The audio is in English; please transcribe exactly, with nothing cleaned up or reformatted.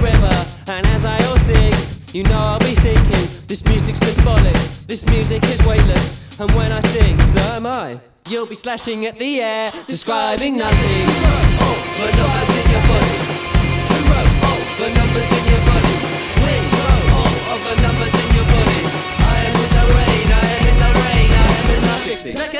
forever. And as I all sing, you know I'll be thinking, this music's symbolic, this music is weightless. And when I sing, so am I. You'll be slashing at the air, describing nothing. Oh, but love is in your body.